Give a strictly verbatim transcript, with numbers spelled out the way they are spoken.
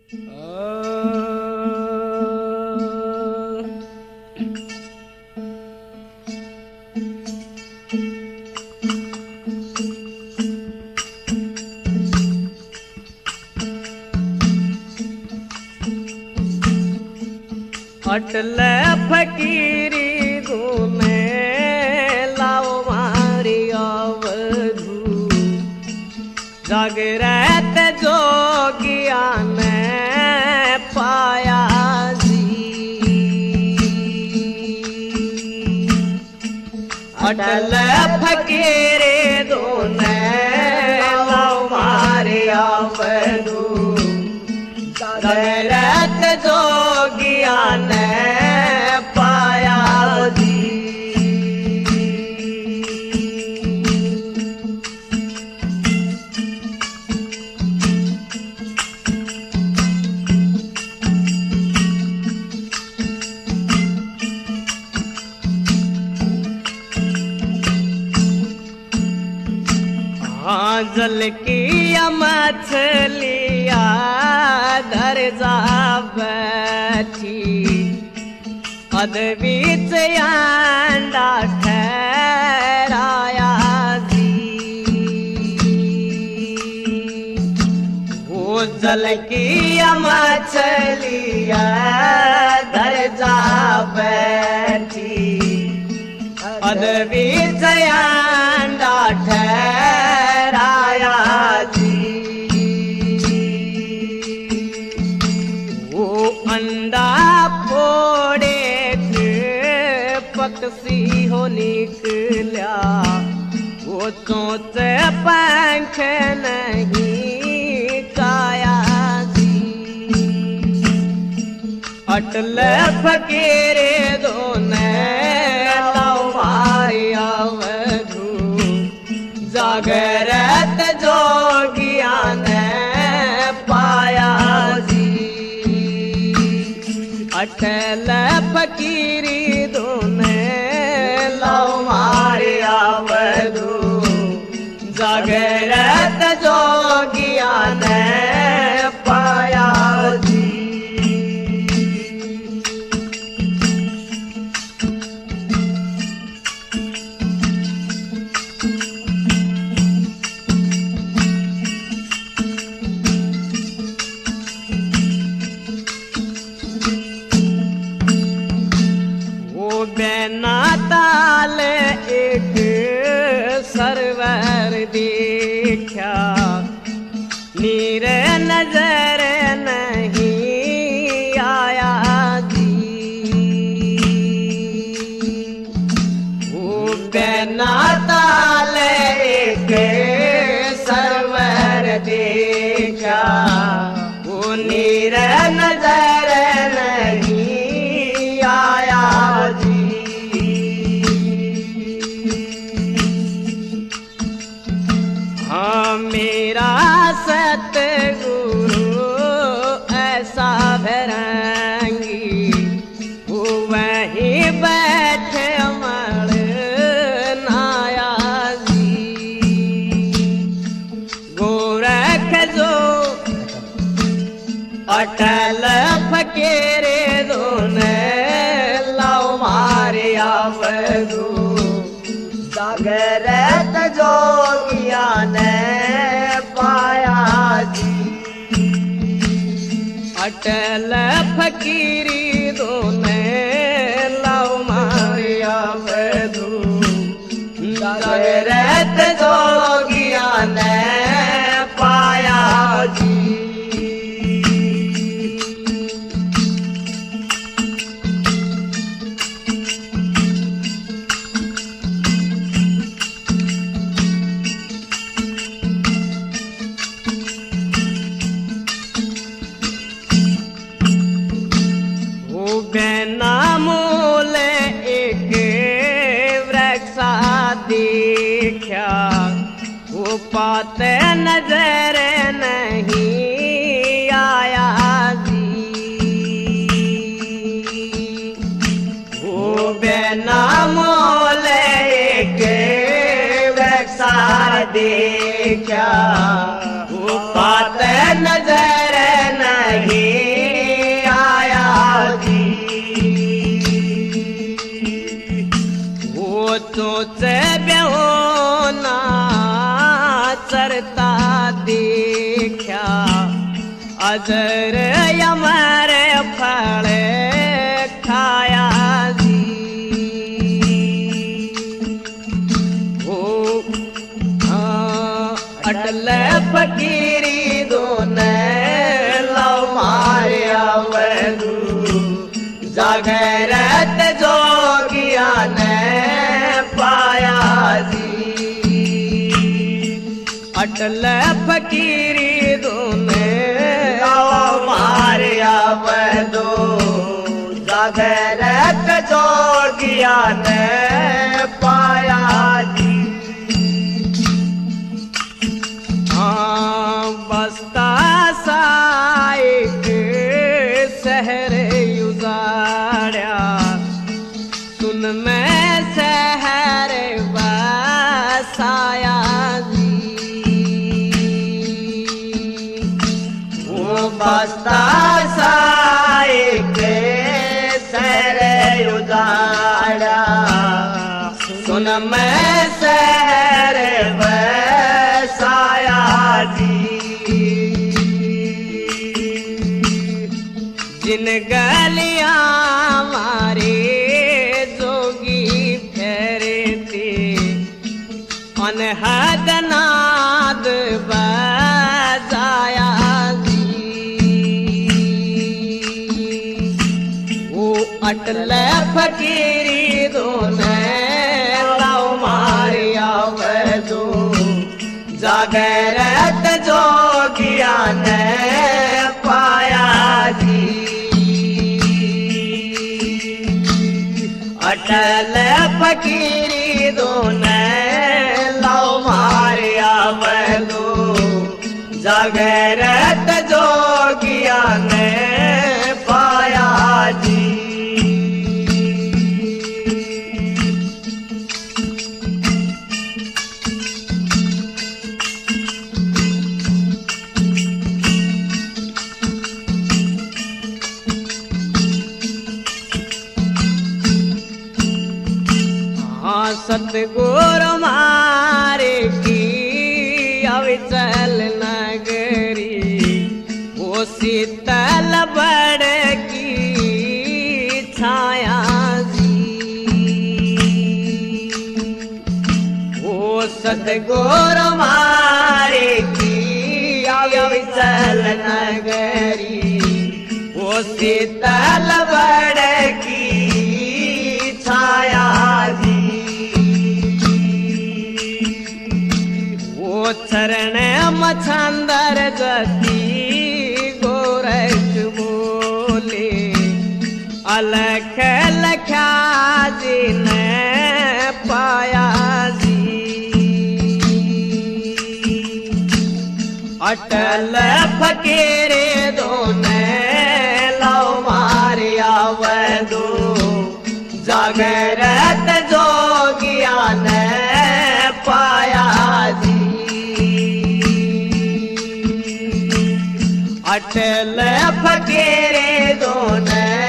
अटल फकीरी घूमे लाओ मारी अवधू जागृत जोगिया ने पाया जी। अटल फकीरी धूने लाओ मारी अवधू जागृत जोगिया ने पाया जी। हाँ जल की मछलिया धर जा बैठी अद्भुत अंडा ठहराया जी। वो जल की मछलिया धर जा बैठी अद्भुत अंडा ठहराया जी। वो अंडा फोड़े पक्षी हो निकला वो चोंच पंख नहीं काया जी। अटल फकीरे दोने लाओ मारी अवधू जागृत जोगिया ने पाया जी। अटल फकीरी दोने लाओ मारी अवधू जागृत जोगिया ने पाया जी। बेना ताल एक सरवर देखा नीर नजर नहीं आया जी। वो बेना ताल एक सरवर देखा वो नीर नजर नहीं आया जी। हाँ मेरा सतगुरु ऐसा भरंगी वो वहीं बैठे अमर नाया जी। गोरख जो अटल फकीरे दोने लाओ मारे अवधू जागृत जोगिया ने पाया जी। अटल फकीरी दोने लाओ मारे अवधू जागृत जोगिया ने पाया जी। बेना मूल एक वृक्षा देखा वो पाते नजर नहीं आया जी। वो बेना मूल एक वृक्षा देखा वो पाते नजर नहीं अजर अमर फल खाया जी ओ अटल फकीरी दोने लव मारिया वैदू जागरत जोगिया ने पाया जी अटल फकीरी दोने लव मारिया वैदू जागरत जोगिया ने पाया जी बस्ता साइक शहर उजाड़ा सुन मैं शहर बसाया जी वो बस्ता साइक शहर उजाड़ा सुन मैं शहर बसाया जी जिन गलियां मारे जोगी फेरे थे अनहद नाद बजाया जी वो अटल फकीरी दोने लव मारिया वैदू जागरत जोगिया ने पाया जी अटल फकीरी दोने लव मारिया वैदू जागरत जोगिया ने पाया जी सतगुरु मारे की अविचल नगरी वो शीतल बड़ की छाया जी वो सतगुरु मारे की अविचल नगरी वो शीतल बड़ की छाया जी चरण मछंदर जती गोरख बोले अलख लख्या जी ने पाया जी अटल फकीरे दोने लव मारिया वैदू जागरत जोगिया ने पाया जी अटल फकीरे दोने